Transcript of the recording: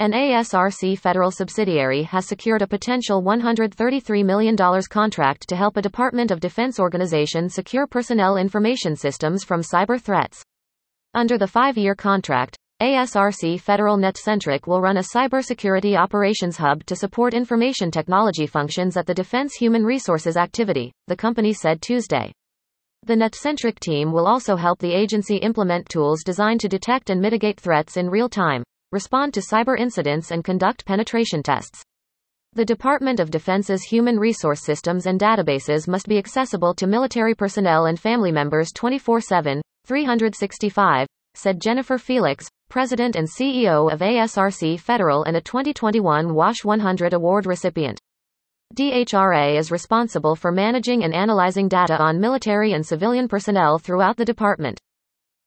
An ASRC federal subsidiary has secured a potential $133 million contract to help a Department of Defense organization secure personnel information systems from cyber threats. Under the 5-year contract, ASRC Federal NetCentric will run a cybersecurity operations hub to support information technology functions at the Defense Human Resources Activity, the company said Tuesday. The NetCentric team will also help the agency implement tools designed to detect and mitigate threats in real time, respond to cyber incidents, and conduct penetration tests. The Department of Defense's human resource systems and databases must be accessible to military personnel and family members 24/7, 365, said Jennifer Felix, President and CEO of ASRC Federal and a 2021 WASH 100 award recipient. DHRA is responsible for managing and analyzing data on military and civilian personnel throughout the department,